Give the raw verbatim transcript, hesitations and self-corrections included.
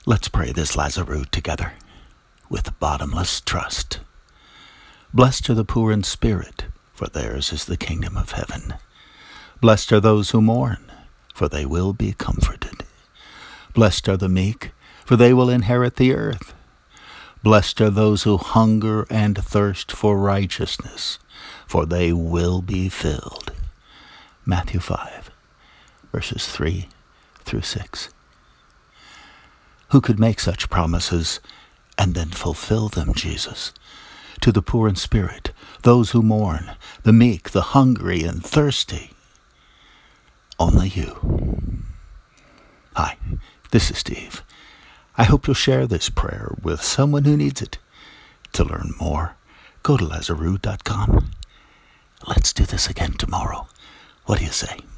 Let's pray this Lazarus together with bottomless trust. Blessed are the poor in spirit, for theirs is the kingdom of heaven. Blessed are those who mourn, for they will be comforted. Blessed are the meek, for they will inherit the earth. Blessed are those who hunger and thirst for righteousness, for they will be filled. Matthew five, verses three through six. Who could make such promises and then fulfill them, Jesus? To the poor in spirit, those who mourn, the meek, the hungry and thirsty. Only you. Hi, this is Steve. I hope you'll share this prayer with someone who needs it. To learn more, go to Lazarus dot com. Let's do this again tomorrow. What do you say?